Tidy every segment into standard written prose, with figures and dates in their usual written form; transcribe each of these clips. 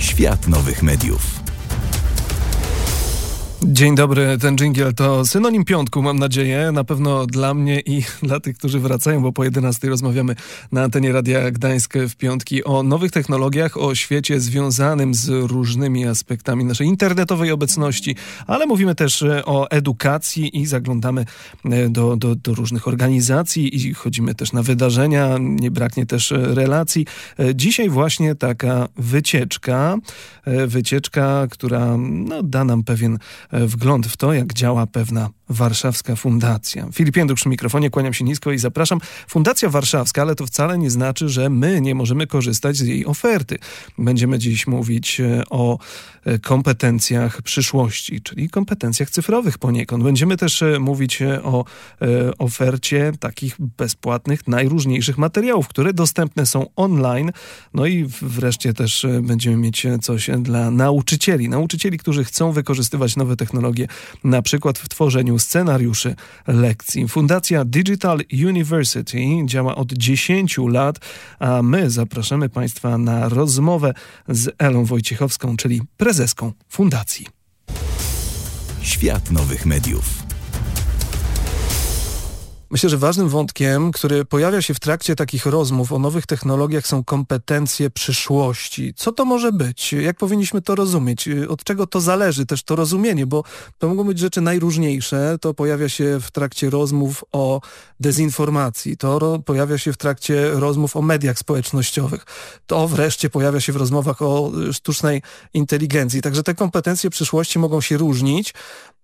Świat nowych mediów. Dzień dobry, ten dżingiel to synonim piątku, mam nadzieję, na pewno dla mnie i dla tych, którzy wracają, bo po 11 rozmawiamy na antenie Radia Gdańsk w piątki o nowych technologiach, o świecie związanym z różnymi aspektami naszej internetowej obecności, ale mówimy też o edukacji i zaglądamy do różnych organizacji i chodzimy też na wydarzenia, nie braknie też relacji. Dzisiaj właśnie taka wycieczka, która da nam pewien wgląd w to, jak działa pewna warszawska fundacja. Filip Jędruk przy mikrofonie, kłaniam się nisko i zapraszam. Fundacja Warszawska, ale to wcale nie znaczy, że my nie możemy korzystać z jej oferty. Będziemy dziś mówić o kompetencjach przyszłości, czyli kompetencjach cyfrowych poniekąd. Będziemy też mówić o ofercie takich bezpłatnych, najróżniejszych materiałów, które dostępne są online. No i wreszcie też będziemy mieć coś dla nauczycieli, którzy chcą wykorzystywać nowe technologie, na przykład w tworzeniu scenariuszy lekcji. Fundacja Digital University działa od 10 lat, a my zapraszamy Państwa na rozmowę z Elą Wojciechowską, czyli prezeską fundacji. Świat nowych mediów. Myślę, że ważnym wątkiem, który pojawia się w trakcie takich rozmów o nowych technologiach, są kompetencje przyszłości. Co to może być? Jak powinniśmy to rozumieć? Od czego to zależy też to rozumienie? Bo to mogą być rzeczy najróżniejsze. To pojawia się w trakcie rozmów o dezinformacji. To pojawia się w trakcie rozmów o mediach społecznościowych. To wreszcie pojawia się w rozmowach o sztucznej inteligencji. Także te kompetencje przyszłości mogą się różnić.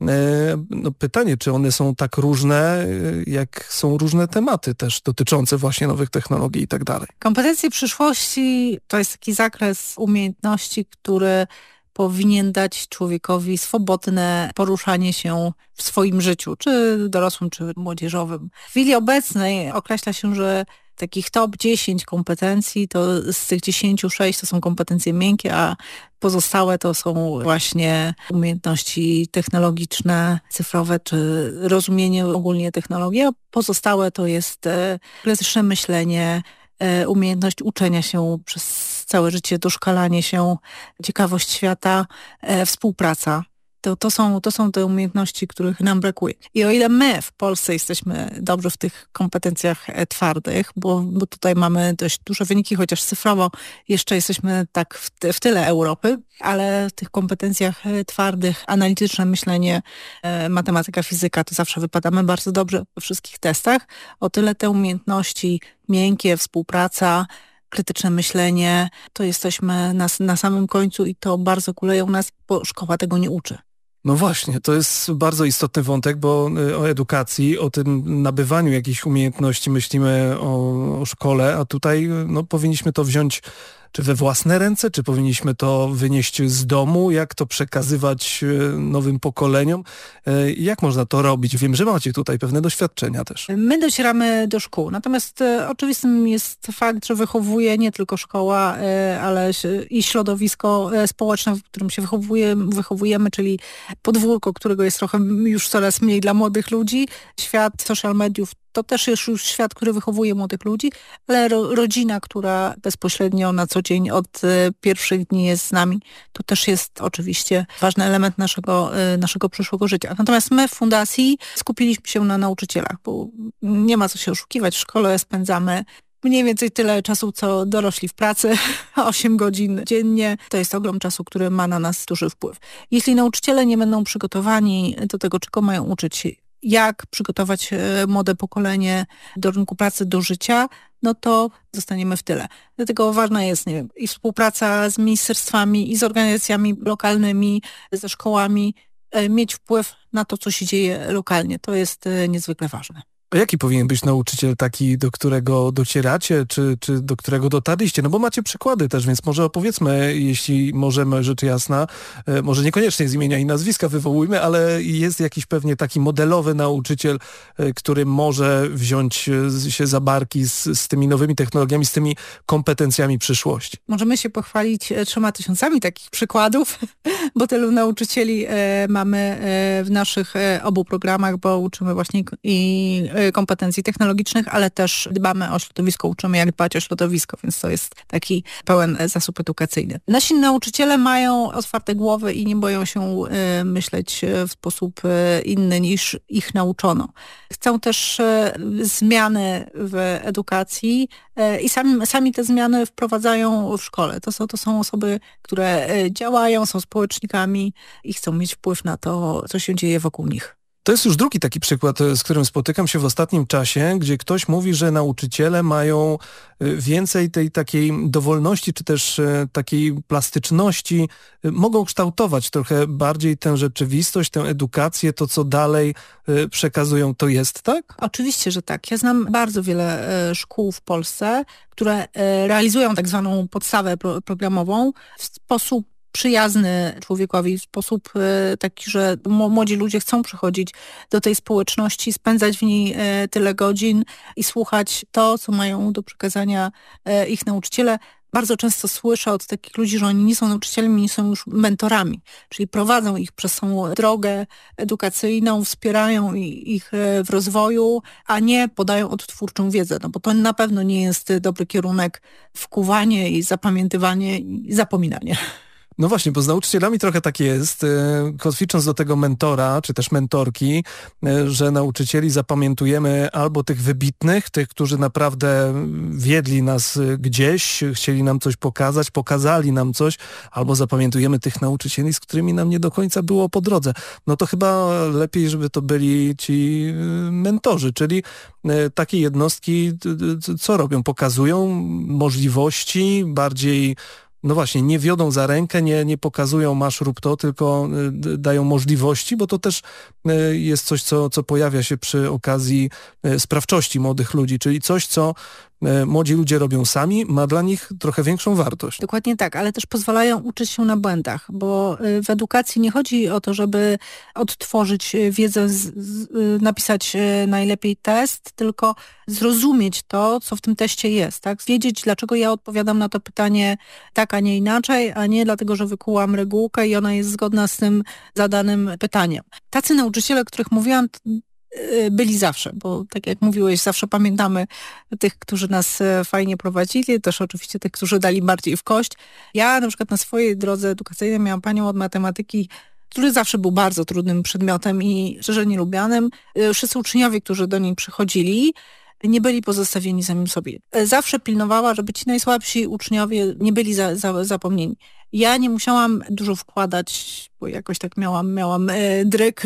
Pytanie, czy one są tak różne, jak są różne tematy też dotyczące właśnie nowych technologii i tak dalej. Kompetencje przyszłości to jest taki zakres umiejętności, który powinien dać człowiekowi swobodne poruszanie się w swoim życiu, czy dorosłym, czy młodzieżowym. W chwili obecnej określa się, że takich top 10 kompetencji, to z tych 10 6 to są kompetencje miękkie, a pozostałe to są właśnie umiejętności technologiczne, cyfrowe, czy rozumienie ogólnie technologii, a pozostałe to jest krytyczne myślenie, umiejętność uczenia się przez całe życie, doszkalanie się, ciekawość świata, współpraca. To są te umiejętności, których nam brakuje. I o ile my w Polsce jesteśmy dobrzy w tych kompetencjach twardych, bo tutaj mamy dość duże wyniki, chociaż cyfrowo jeszcze jesteśmy tak w tyle Europy, ale w tych kompetencjach twardych, analityczne myślenie, matematyka, fizyka, to zawsze wypadamy bardzo dobrze we wszystkich testach. O tyle te umiejętności miękkie, współpraca, krytyczne myślenie, to jesteśmy na samym końcu i to bardzo kuleją nas, bo szkoła tego nie uczy. No właśnie, to jest bardzo istotny wątek, bo o edukacji, o tym nabywaniu jakichś umiejętności myślimy o szkole, a tutaj powinniśmy to wziąć czy we własne ręce, czy powinniśmy to wynieść z domu, jak to przekazywać nowym pokoleniom, jak można to robić? Wiem, że macie tutaj pewne doświadczenia też. My docieramy do szkół, natomiast oczywistym jest fakt, że wychowuje nie tylko szkoła, ale i środowisko społeczne, w którym się wychowujemy, czyli podwórko, którego jest trochę już coraz mniej dla młodych ludzi, świat social mediów. To też jest już świat, który wychowuje młodych ludzi, ale rodzina, która bezpośrednio na co dzień od pierwszych dni jest z nami, to też jest oczywiście ważny element naszego przyszłego życia. Natomiast my w fundacji skupiliśmy się na nauczycielach, bo nie ma co się oszukiwać. W szkole spędzamy mniej więcej tyle czasu, co dorośli w pracy, 8 godzin dziennie. To jest ogrom czasu, który ma na nas duży wpływ. Jeśli nauczyciele nie będą przygotowani do tego, czego mają uczyć, jak przygotować młode pokolenie do rynku pracy, do życia, no to zostaniemy w tyle. Dlatego ważna jest, i współpraca z ministerstwami, i z organizacjami lokalnymi, ze szkołami, mieć wpływ na to, co się dzieje lokalnie. To jest niezwykle ważne. A jaki powinien być nauczyciel taki, do którego docieracie, czy do którego dotarliście? No bo macie przykłady też, więc może opowiedzmy, jeśli możemy, rzecz jasna, może niekoniecznie z imienia i nazwiska wywołujmy, ale jest jakiś pewnie taki modelowy nauczyciel, który może wziąć się za barki z tymi nowymi technologiami, z tymi kompetencjami przyszłości. Możemy się pochwalić 3000 takich przykładów, bo tylu nauczycieli mamy w naszych obu programach, bo uczymy właśnie i kompetencji technologicznych, ale też dbamy o środowisko, uczymy jak dbać o środowisko, więc to jest taki pełen zasób edukacyjny. Nasi nauczyciele mają otwarte głowy i nie boją się myśleć w sposób inny niż ich nauczono. Chcą też zmiany w edukacji i sami te zmiany wprowadzają w szkole. To są osoby, które działają, są społecznikami i chcą mieć wpływ na to, co się dzieje wokół nich. To jest już drugi taki przykład, z którym spotykam się w ostatnim czasie, gdzie ktoś mówi, że nauczyciele mają więcej tej takiej dowolności, czy też takiej plastyczności, mogą kształtować trochę bardziej tę rzeczywistość, tę edukację, to co dalej przekazują. To jest tak? Oczywiście, że tak. Ja znam bardzo wiele szkół w Polsce, które realizują tak zwaną podstawę programową w sposób przyjazny człowiekowi, w sposób taki, że młodzi ludzie chcą przychodzić do tej społeczności, spędzać w niej tyle godzin i słuchać to, co mają do przekazania ich nauczyciele. Bardzo często słyszę od takich ludzi, że oni nie są nauczycielami, nie są już mentorami, czyli prowadzą ich przez tą drogę edukacyjną, wspierają ich w rozwoju, a nie podają odtwórczą wiedzę, no bo to na pewno nie jest dobry kierunek, wkuwanie i zapamiętywanie i zapominanie. No właśnie, bo z nauczycielami trochę tak jest, kotwicząc do tego mentora, czy też mentorki, że nauczycieli zapamiętujemy albo tych wybitnych, tych, którzy naprawdę wiedli nas gdzieś, chcieli nam coś pokazać, pokazali nam coś, albo zapamiętujemy tych nauczycieli, z którymi nam nie do końca było po drodze. No to chyba lepiej, żeby to byli ci mentorzy, czyli takie jednostki, co robią? Pokazują możliwości, bardziej no właśnie, nie wiodą za rękę, nie pokazują masz rób to, tylko dają możliwości, bo to też jest coś, co pojawia się przy okazji sprawczości młodych ludzi, czyli coś, co młodzi ludzie robią sami, ma dla nich trochę większą wartość. Dokładnie tak, ale też pozwalają uczyć się na błędach, bo w edukacji nie chodzi o to, żeby odtworzyć wiedzę, napisać najlepiej test, tylko zrozumieć to, co w tym teście jest, tak? Wiedzieć, dlaczego ja odpowiadam na to pytanie tak, a nie inaczej, a nie dlatego, że wykułam regułkę i ona jest zgodna z tym zadanym pytaniem. Tacy nauczyciele, o których mówiłam, byli zawsze, bo tak jak mówiłeś, zawsze pamiętamy tych, którzy nas fajnie prowadzili, też oczywiście tych, którzy dali bardziej w kość. Ja na przykład na swojej drodze edukacyjnej miałam panią od matematyki, który zawsze był bardzo trudnym przedmiotem i szczerze nielubianym. Wszyscy uczniowie, którzy do niej przychodzili, nie byli pozostawieni samym sobie. Zawsze pilnowała, żeby ci najsłabsi uczniowie nie byli zapomnieni. Ja nie musiałam dużo wkładać, bo jakoś tak miałam dryk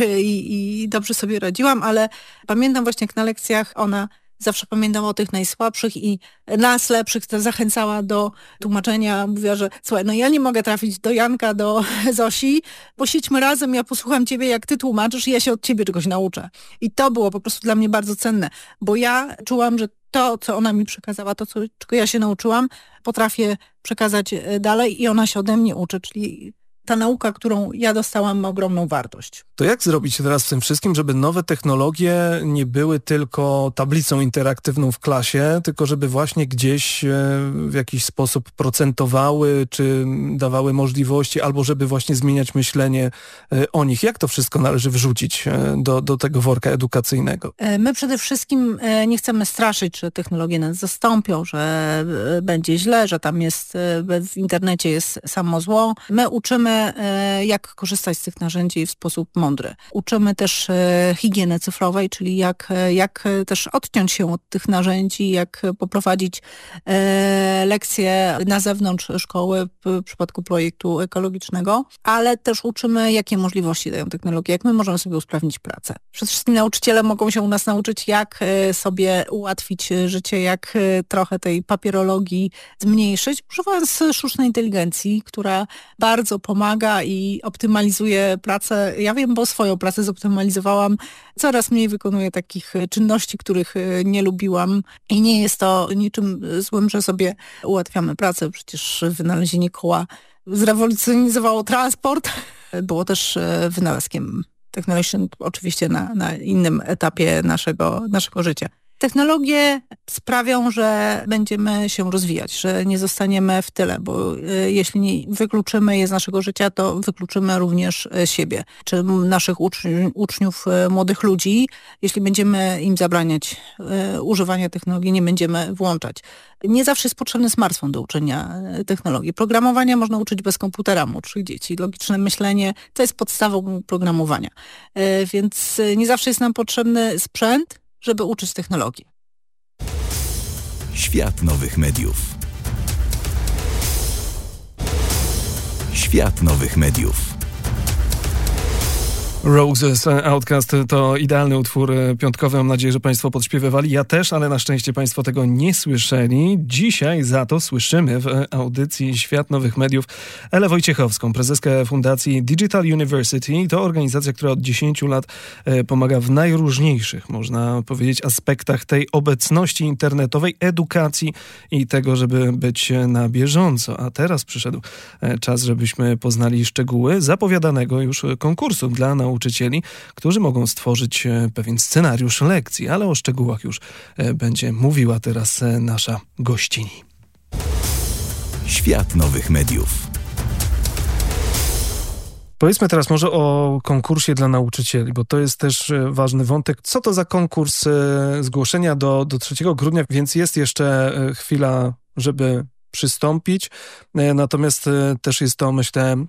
i dobrze sobie radziłam, ale pamiętam właśnie jak na lekcjach ona zawsze pamiętała o tych najsłabszych i nas lepszych zachęcała do tłumaczenia. Mówiła, że słuchaj, no ja nie mogę trafić do Janka, do Zosi, posiedźmy razem, ja posłucham ciebie, jak ty tłumaczysz i ja się od ciebie czegoś nauczę. I to było po prostu dla mnie bardzo cenne, bo ja czułam, że to, co ona mi przekazała, to, czego ja się nauczyłam, potrafię przekazać dalej i ona się ode mnie uczy, czyli ta nauka, którą ja dostałam, ma ogromną wartość. To jak zrobić teraz w tym wszystkim, żeby nowe technologie nie były tylko tablicą interaktywną w klasie, tylko żeby właśnie gdzieś w jakiś sposób procentowały, czy dawały możliwości, albo żeby właśnie zmieniać myślenie o nich? Jak to wszystko należy wrzucić do tego worka edukacyjnego? My przede wszystkim nie chcemy straszyć, że technologie nas zastąpią, że będzie źle, że tam jest, w internecie jest samo zło. My uczymy, jak korzystać z tych narzędzi w sposób mądry. Uczymy też higieny cyfrowej, czyli jak też odciąć się od tych narzędzi, jak poprowadzić lekcje na zewnątrz szkoły w przypadku projektu ekologicznego, ale też uczymy, jakie możliwości dają technologie, jak my możemy sobie usprawnić pracę. Przede wszystkim nauczyciele mogą się u nas nauczyć, jak sobie ułatwić życie, jak trochę tej papierologii zmniejszyć, używając sztucznej inteligencji, która bardzo pomaga i optymalizuje pracę. Ja wiem, bo swoją pracę zoptymalizowałam. Coraz mniej wykonuję takich czynności, których nie lubiłam i nie jest to niczym złym, że sobie ułatwiamy pracę. Przecież wynalezienie koła zrewolucjonizowało transport. Było też wynalazkiem technologicznym, oczywiście na innym etapie naszego życia. Technologie sprawią, że będziemy się rozwijać, że nie zostaniemy w tyle, bo jeśli nie wykluczymy je z naszego życia, to wykluczymy również siebie, czy naszych uczniów, młodych ludzi. Jeśli będziemy im zabraniać używania technologii, nie będziemy włączać. Nie zawsze jest potrzebny smartfon do uczenia technologii. Programowania można uczyć bez komputera młodszych dzieci. Logiczne myślenie to jest podstawą programowania. Więc nie zawsze jest nam potrzebny sprzęt, żeby uczyć technologii. Świat nowych mediów. Świat nowych mediów. Roses, Outcast to idealny utwór piątkowy. Mam nadzieję, że Państwo podśpiewywali. Ja też, ale na szczęście Państwo tego nie słyszeli. Dzisiaj za to słyszymy w audycji Świat Nowych Mediów Elę Wojciechowską, prezeskę Fundacji Digital University. To organizacja, która od 10 lat pomaga w najróżniejszych, można powiedzieć, aspektach tej obecności internetowej, edukacji i tego, żeby być na bieżąco. A teraz przyszedł czas, żebyśmy poznali szczegóły zapowiadanego już konkursu dla nauczycieli, którzy mogą stworzyć pewien scenariusz lekcji, ale o szczegółach już będzie mówiła teraz nasza gościni. Świat nowych mediów. Powiedzmy teraz może o konkursie dla nauczycieli, bo to jest też ważny wątek. Co to za konkurs? Zgłoszenia do 3 grudnia, więc jest jeszcze chwila, żeby przystąpić. Natomiast też jest to, myślę,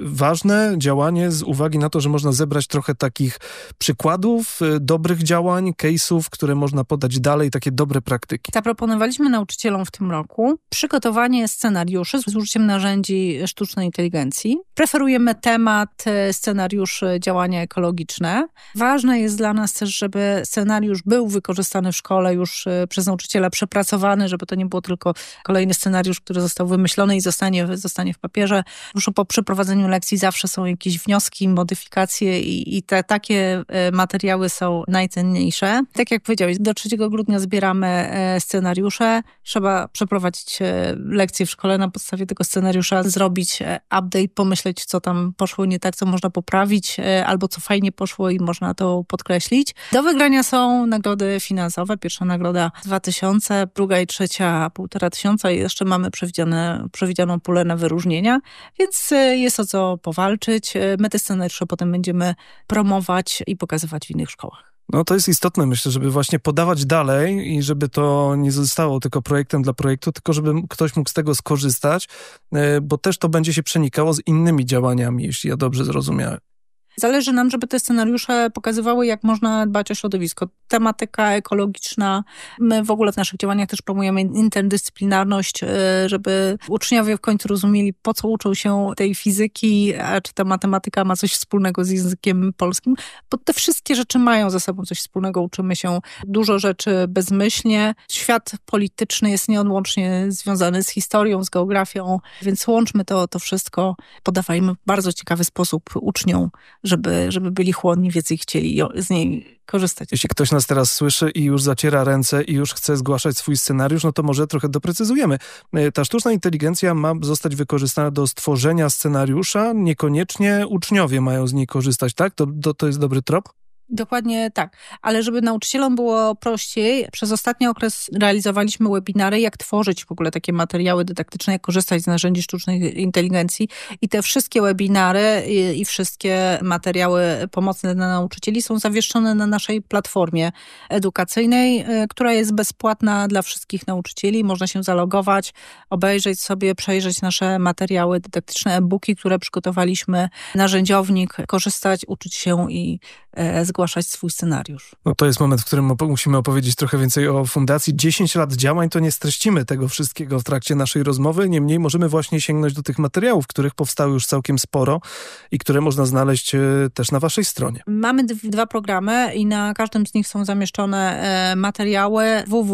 ważne działanie z uwagi na to, że można zebrać trochę takich przykładów, dobrych działań, case'ów, które można podać dalej, takie dobre praktyki. Zaproponowaliśmy nauczycielom w tym roku przygotowanie scenariuszy z użyciem narzędzi sztucznej inteligencji. Preferujemy temat scenariuszy działania ekologiczne. Ważne jest dla nas też, żeby scenariusz był wykorzystany w szkole już przez nauczyciela, przepracowany, żeby to nie było tylko kolejny scenariusz, który został wymyślony i zostanie w papierze. Już po przeprowadzeniu lekcji zawsze są jakieś wnioski, modyfikacje i takie materiały są najcenniejsze. Tak jak powiedziałeś, do 3 grudnia zbieramy scenariusze. Trzeba przeprowadzić lekcje w szkole na podstawie tego scenariusza, zrobić update, pomyśleć, co tam poszło nie tak, co można poprawić, albo co fajnie poszło i można to podkreślić. Do wygrania są nagrody finansowe. Pierwsza nagroda 2000, druga i trzecia 1500 i jeszcze mamy przewidzianą pulę na wyróżnienia, więc jest o co powalczyć. My te scenariusze potem będziemy promować i pokazywać w innych szkołach. No to jest istotne, myślę, żeby właśnie podawać dalej i żeby to nie zostało tylko projektem dla projektu, tylko żeby ktoś mógł z tego skorzystać, bo też to będzie się przenikało z innymi działaniami, jeśli ja dobrze zrozumiałem. Zależy nam, żeby te scenariusze pokazywały, jak można dbać o środowisko. Tematyka ekologiczna. My w ogóle w naszych działaniach też promujemy interdyscyplinarność, żeby uczniowie w końcu rozumieli, po co uczą się tej fizyki, a czy ta matematyka ma coś wspólnego z językiem polskim. Bo te wszystkie rzeczy mają ze sobą coś wspólnego. Uczymy się dużo rzeczy bezmyślnie. Świat polityczny jest nieodłącznie związany z historią, z geografią, więc łączmy to wszystko. Podawajmy w bardzo ciekawy sposób uczniom, żeby byli chłonni wiedzy i chcieli z niej korzystać. Jeśli ktoś nas teraz słyszy i już zaciera ręce i już chce zgłaszać swój scenariusz, no to może trochę doprecyzujemy. Ta sztuczna inteligencja ma zostać wykorzystana do stworzenia scenariusza, niekoniecznie uczniowie mają z niej korzystać, tak? To jest dobry trop? Dokładnie tak, ale żeby nauczycielom było prościej, przez ostatni okres realizowaliśmy webinary, jak tworzyć w ogóle takie materiały dydaktyczne, jak korzystać z narzędzi sztucznej inteligencji i te wszystkie webinary i wszystkie materiały pomocne dla nauczycieli są zawieszone na naszej platformie edukacyjnej, która jest bezpłatna dla wszystkich nauczycieli. Można się zalogować, obejrzeć sobie, przejrzeć nasze materiały dydaktyczne, e-booki, które przygotowaliśmy, narzędziownik, korzystać, uczyć się i zgłaszać swój scenariusz. No to jest moment, w którym musimy opowiedzieć trochę więcej o fundacji. 10 lat działań, to nie streścimy tego wszystkiego w trakcie naszej rozmowy, niemniej możemy właśnie sięgnąć do tych materiałów, których powstało już całkiem sporo i które można znaleźć też na waszej stronie. Mamy 2 programy i na każdym z nich są zamieszczone materiały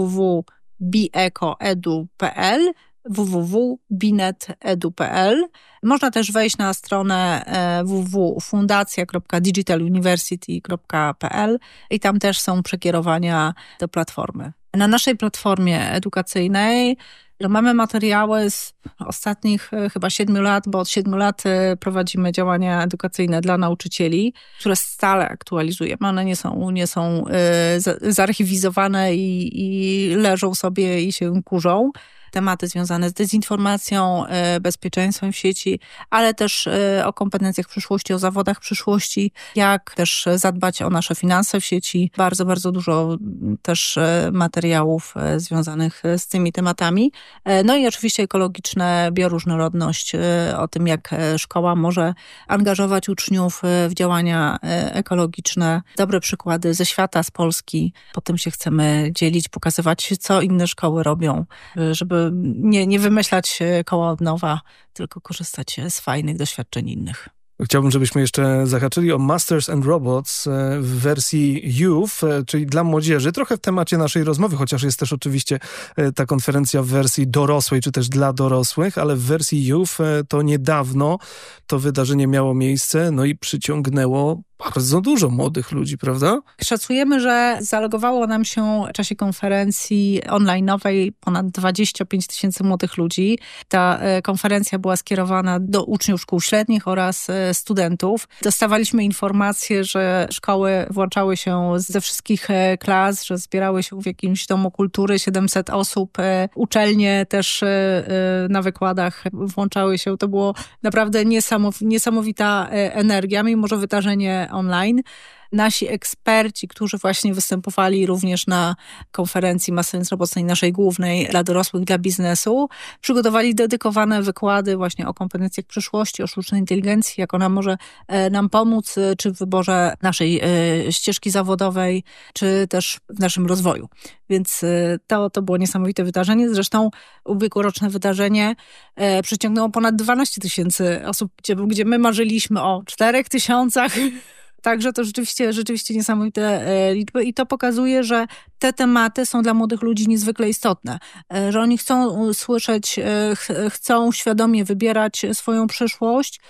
www.bieco.edu.pl www.binet.edu.pl. Można też wejść na stronę www.fundacja.digitaluniversity.pl i tam też są przekierowania do platformy. Na naszej platformie edukacyjnej Mamy materiały z ostatnich chyba 7 lat, bo od 7 lat prowadzimy działania edukacyjne dla nauczycieli, które stale aktualizujemy. One nie są zarchiwizowane i leżą sobie i się kurzą. Tematy związane z dezinformacją, bezpieczeństwem w sieci, ale też o kompetencjach przyszłości, o zawodach przyszłości, jak też zadbać o nasze finanse w sieci. Bardzo, bardzo dużo też materiałów związanych z tymi tematami. No i oczywiście ekologiczne, bioróżnorodność, o tym, jak szkoła może angażować uczniów w działania ekologiczne. Dobre przykłady ze świata, z Polski. Potem się chcemy dzielić, pokazywać, co inne szkoły robią, żeby nie wymyślać koła od nowa, tylko korzystać z fajnych doświadczeń innych. Chciałbym, żebyśmy jeszcze zahaczyli o Masters and Robots w wersji Youth, czyli dla młodzieży. Trochę w temacie naszej rozmowy, chociaż jest też oczywiście ta konferencja w wersji dorosłej, czy też dla dorosłych, ale w wersji Youth to niedawno to wydarzenie miało miejsce, no i przyciągnęło bardzo dużo młodych ludzi, prawda? Szacujemy, że zalogowało nam się w czasie konferencji online'owej ponad 25 000 młodych ludzi. Ta konferencja była skierowana do uczniów szkół średnich oraz studentów. Dostawaliśmy informacje, że szkoły włączały się ze wszystkich klas, że zbierały się w jakimś domu kultury 700 osób. Uczelnie też na wykładach włączały się. To było naprawdę niesamowita energia, mimo że wydarzenie online. Nasi eksperci, którzy właśnie występowali również na konferencji Masters and Robots, naszej głównej dla dorosłych, dla biznesu, przygotowali dedykowane wykłady właśnie o kompetencjach przyszłości, o sztucznej inteligencji, jak ona może nam pomóc, czy w wyborze naszej ścieżki zawodowej, czy też w naszym rozwoju. Więc to było niesamowite wydarzenie. Zresztą ubiegłoroczne wydarzenie przyciągnęło ponad 12 000 osób, gdzie my marzyliśmy o 4 000. Także to rzeczywiście niesamowite liczby i to pokazuje, że te tematy są dla młodych ludzi niezwykle istotne, że oni chcą słyszeć, chcą świadomie wybierać swoją przyszłość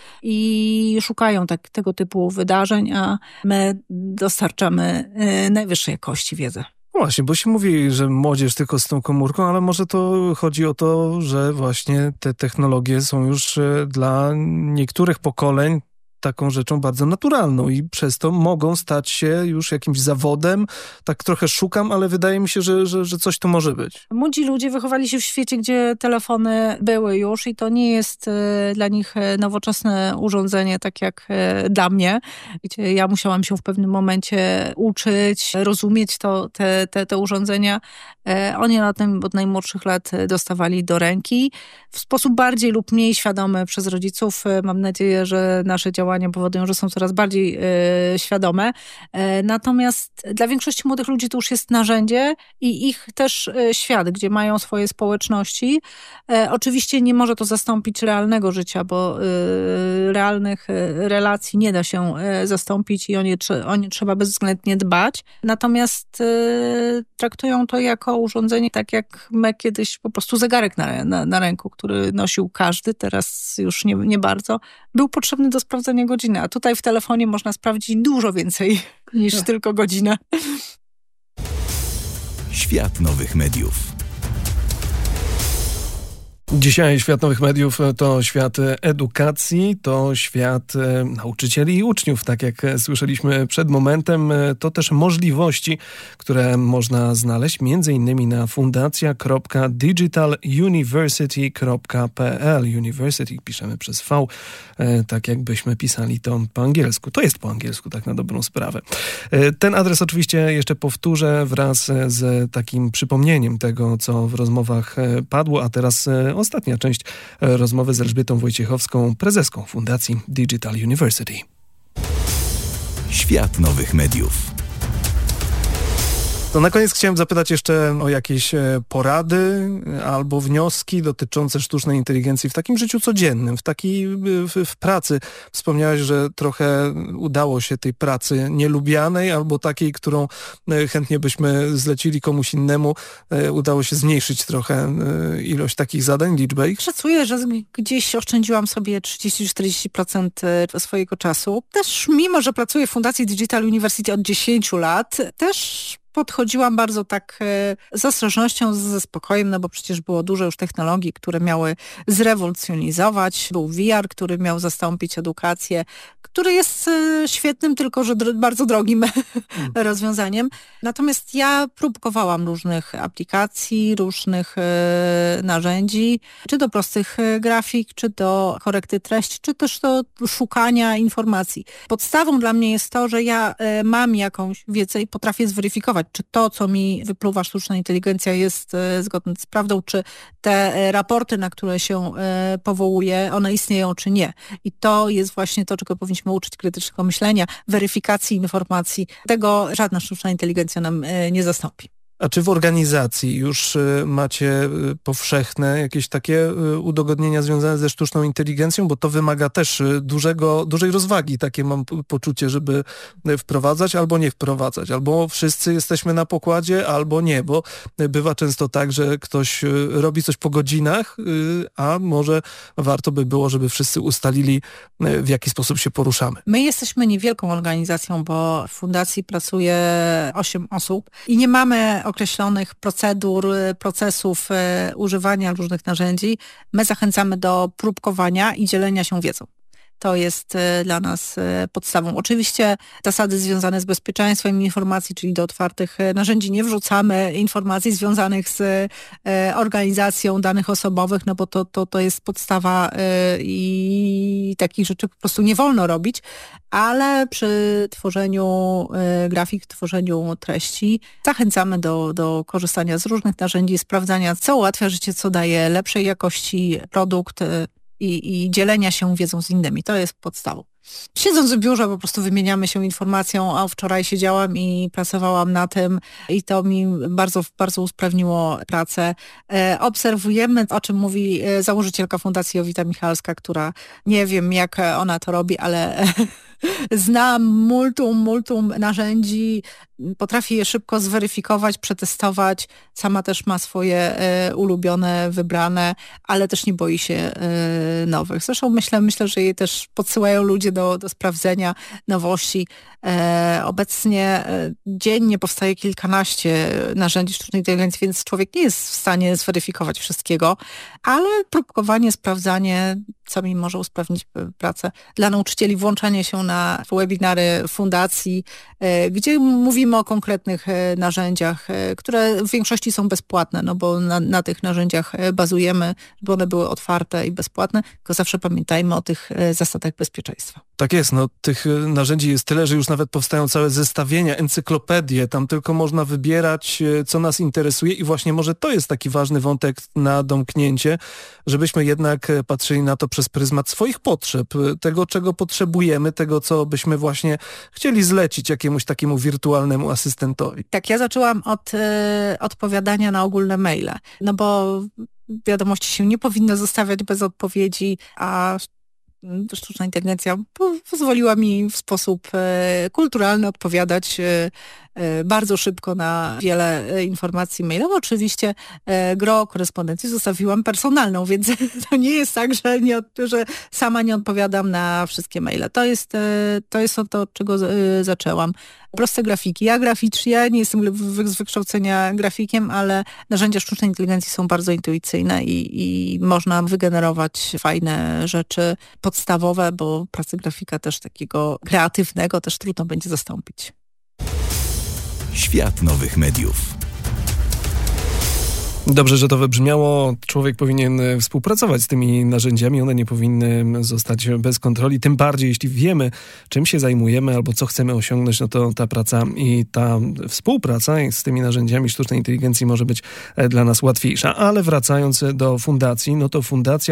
i szukają tego typu wydarzeń, a my dostarczamy najwyższej jakości wiedzę. Właśnie, bo się mówi, że młodzież tylko z tą komórką, ale może to chodzi o to, że właśnie te technologie są już dla niektórych pokoleń taką rzeczą bardzo naturalną i przez to mogą stać się już jakimś zawodem. Tak trochę szukam, ale wydaje mi się, że coś tu może być. Młodzi ludzie wychowali się w świecie, gdzie telefony były już i to nie jest dla nich nowoczesne urządzenie, tak jak dla mnie, gdzie ja musiałam się w pewnym momencie uczyć, rozumieć te urządzenia. Oni na tym od najmłodszych lat dostawali do ręki w sposób bardziej lub mniej świadomy przez rodziców. Mam nadzieję, że nasze działania powodują, że są coraz bardziej świadome. Natomiast dla większości młodych ludzi to już jest narzędzie i ich też świat, gdzie mają swoje społeczności. Oczywiście nie może to zastąpić realnego życia, bo realnych relacji nie da się zastąpić i o nie trzeba bezwzględnie dbać. Natomiast traktują to jako urządzenie, tak jak my kiedyś po prostu zegarek na ręku, który nosił każdy, teraz już nie bardzo, był potrzebny do sprawdzenia godziny, a tutaj w telefonie można sprawdzić dużo więcej niż tylko godzinę. Świat nowych mediów. Dzisiaj świat nowych mediów to świat edukacji, to świat nauczycieli i uczniów, tak jak słyszeliśmy przed momentem. To też możliwości, które można znaleźć m.in. na fundacja.digitaluniversity.pl. University piszemy przez V, tak jakbyśmy pisali to po angielsku. To jest po angielsku, tak na dobrą sprawę. Ten adres oczywiście jeszcze powtórzę wraz z takim przypomnieniem tego, co w rozmowach padło, a teraz ostatnia część rozmowy z Elżbietą Wojciechowską, prezeską Fundacji Digital University. Świat nowych mediów. To na koniec chciałem zapytać jeszcze o jakieś porady albo wnioski dotyczące sztucznej inteligencji w takim życiu codziennym, w pracy. Wspomniałeś, że trochę udało się tej pracy nielubianej albo takiej, którą chętnie byśmy zlecili komuś innemu. Udało się zmniejszyć trochę ilość takich zadań, liczbę ich. Szacuję, że gdzieś oszczędziłam sobie 30-40% swojego czasu. Też mimo, że pracuję w Fundacji Digital University od 10 lat, też podchodziłam bardzo tak z ostrożnością, ze spokojem, no bo przecież było dużo już technologii, które miały zrewolucjonizować. Był VR, który miał zastąpić edukację, który jest świetnym, tylko że bardzo drogim rozwiązaniem. Natomiast ja próbkowałam różnych aplikacji, różnych narzędzi, czy do prostych grafik, czy do korekty treści, czy też do szukania informacji. Podstawą dla mnie jest to, że ja mam jakąś wiedzę i potrafię zweryfikować, czy to, co mi wypluwa sztuczna inteligencja, jest zgodne z prawdą, czy te raporty, na które się powołuje, one istnieją, czy nie. I to jest właśnie to, czego powinniśmy uczyć krytycznego myślenia, weryfikacji informacji. Tego żadna sztuczna inteligencja nam nie zastąpi. A czy w organizacji już macie powszechne jakieś takie udogodnienia związane ze sztuczną inteligencją? Bo to wymaga też dużej rozwagi. Takie mam poczucie, żeby wprowadzać albo nie wprowadzać. Albo wszyscy jesteśmy na pokładzie, albo nie. Bo bywa często tak, że ktoś robi coś po godzinach, a może warto by było, żeby wszyscy ustalili, w jaki sposób się poruszamy. My jesteśmy niewielką organizacją, bo w fundacji pracuje 8 osób i nie mamy określonych procedur, procesów używania różnych narzędzi. My zachęcamy do próbkowania i dzielenia się wiedzą. To jest dla nas podstawą. Oczywiście zasady związane z bezpieczeństwem informacji, czyli do otwartych narzędzi nie wrzucamy informacji związanych z organizacją danych osobowych, no bo to jest podstawa i takich rzeczy po prostu nie wolno robić, ale przy tworzeniu grafik, tworzeniu treści zachęcamy do korzystania z różnych narzędzi, sprawdzania, co ułatwia życie, co daje lepszej jakości produkt, i dzielenia się wiedzą z innymi. To jest podstawą. Siedząc w biurze po prostu wymieniamy się informacją, a wczoraj siedziałam i pracowałam na tym i to mi bardzo, bardzo usprawniło pracę. Obserwujemy, o czym mówi założycielka Fundacji Jowita Michalska, która nie wiem jak ona to robi, ale zna multum narzędzi, potrafi je szybko zweryfikować, przetestować. Sama też ma swoje ulubione, wybrane, ale też nie boi się nowych. Zresztą myślę, że jej też podsyłają ludzie do sprawdzenia nowości. Obecnie dziennie powstaje kilkanaście narzędzi sztucznej inteligencji, więc człowiek nie jest w stanie zweryfikować wszystkiego, ale próbkowanie, sprawdzanie, co mi może usprawnić pracę. Dla nauczycieli włączanie się na webinary fundacji, gdzie mówimy o konkretnych narzędziach, które w większości są bezpłatne, no bo na tych narzędziach bazujemy, żeby one były otwarte i bezpłatne, tylko zawsze pamiętajmy o tych zasadach bezpieczeństwa. Tak jest, no tych narzędzi jest tyle, że już nawet powstają całe zestawienia, encyklopedie, tam tylko można wybierać, co nas interesuje i właśnie może to jest taki ważny wątek na domknięcie, żebyśmy jednak patrzyli na to przez pryzmat swoich potrzeb, tego, czego potrzebujemy, tego, co byśmy właśnie chcieli zlecić jakiemuś takiemu wirtualnemu asystentowi. Tak, ja zaczęłam od odpowiadania na ogólne maile, no bo wiadomości się nie powinno zostawiać bez odpowiedzi, a sztuczna inteligencja pozwoliła mi w sposób kulturalny odpowiadać bardzo szybko na wiele informacji mailowych. Oczywiście gro korespondencji zostawiłam personalną, więc to nie jest tak, że sama nie odpowiadam na wszystkie maile. To jest to, od czego zaczęłam. Proste grafiki. Ja nie jestem z wykształcenia grafikiem, ale narzędzia sztucznej inteligencji są bardzo intuicyjne i można wygenerować fajne rzeczy podstawowe, bo pracy grafika też takiego kreatywnego też trudno będzie zastąpić. Świat nowych mediów. Dobrze, że to wybrzmiało. Człowiek powinien współpracować z tymi narzędziami. One nie powinny zostać bez kontroli. Tym bardziej, jeśli wiemy, czym się zajmujemy albo co chcemy osiągnąć, no to ta praca i ta współpraca z tymi narzędziami sztucznej inteligencji może być dla nas łatwiejsza. Ale wracając do fundacji, no to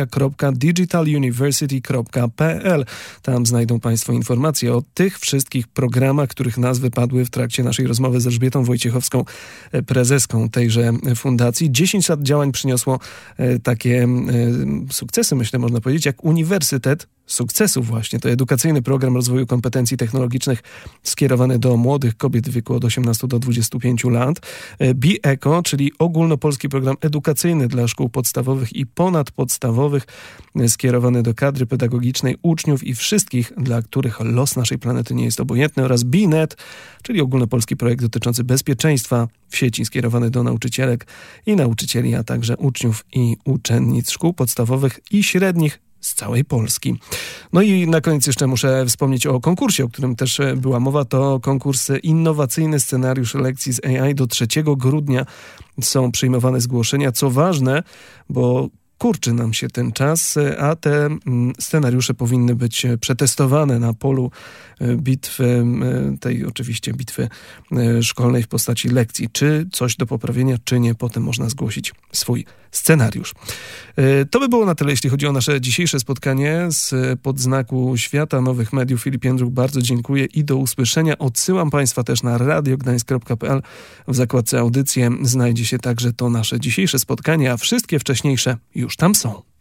fundacja.digitaluniversity.pl. Tam znajdą Państwo informacje o tych wszystkich programach, których nazwy padły w trakcie naszej rozmowy z Elżbietą Wojciechowską, prezeską tejże fundacji. 10 lat działań przyniosło takie sukcesy, myślę, można powiedzieć, jak Uniwersytet sukcesów właśnie. To edukacyjny program rozwoju kompetencji technologicznych skierowany do młodych kobiet w wieku od 18 do 25 lat. BIECO, czyli ogólnopolski program edukacyjny dla szkół podstawowych i ponadpodstawowych, skierowany do kadry pedagogicznej, uczniów i wszystkich, dla których los naszej planety nie jest obojętny, oraz BINET, czyli ogólnopolski projekt dotyczący bezpieczeństwa w sieci, skierowany do nauczycielek i nauczycieli, a także uczniów i uczennic szkół podstawowych i średnich z całej Polski. No i na koniec jeszcze muszę wspomnieć o konkursie, o którym też była mowa. To konkurs Innowacyjny Scenariusz Lekcji z AI. Do 3 grudnia są przyjmowane zgłoszenia. Co ważne, bo kurczy nam się ten czas, a te scenariusze powinny być przetestowane na polu bitwy, tej oczywiście bitwy szkolnej w postaci lekcji. Czy coś do poprawienia, czy nie. Potem można zgłosić swój scenariusz. To by było na tyle, jeśli chodzi o nasze dzisiejsze spotkanie z podznaku Świata Nowych Mediów. Filip Jędruk, bardzo dziękuję i do usłyszenia. Odsyłam Państwa też na radiogdańsk.pl. W zakładce audycje znajdzie się także to nasze dzisiejsze spotkanie, a wszystkie wcześniejsze już tam są.